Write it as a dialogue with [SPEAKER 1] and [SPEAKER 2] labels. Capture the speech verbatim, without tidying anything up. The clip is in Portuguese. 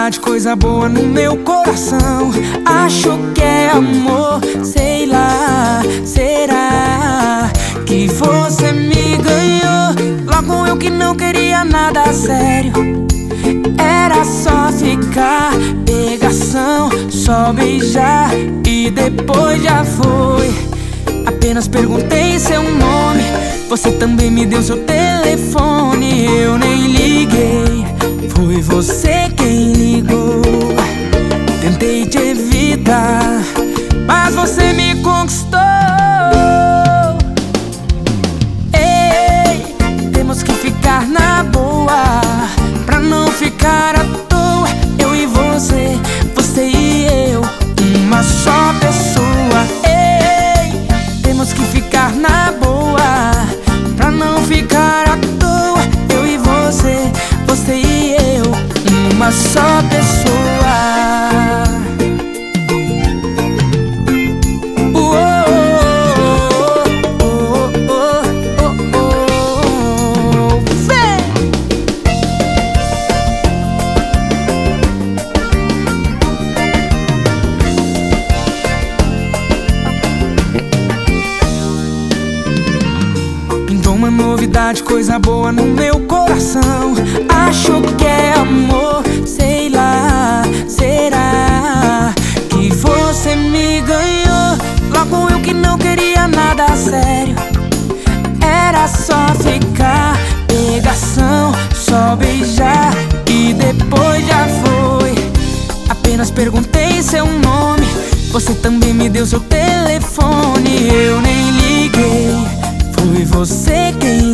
[SPEAKER 1] novidade, coisa boa no meu coração. Acho que é amor, sei lá, será que você me ganhou? Logo eu que não queria nada sério, era só ficar, pegação, só beijar e depois já foi. Apenas perguntei seu nome, você também me deu seu telefone. Eu nem liguei, foi você quem ligou. Tentei te evitar, mas você me conquistou. Ei, temos que ficar na boa, pra não ficar à toa. Eu e você, você e eu, uma só pessoa. Ei, temos que ficar na boa, pra não ficar à toa. Eu e você, você e eu, uma só pessoa. Uma novidade, coisa boa no meu coração. Acho que é amor, sei lá, será que você me ganhou? Logo eu que não queria nada sério, era só ficar, pegação, só beijar e depois já foi. Apenas perguntei seu nome, você também me deu seu telefone. Eu nem liguei, foi você quem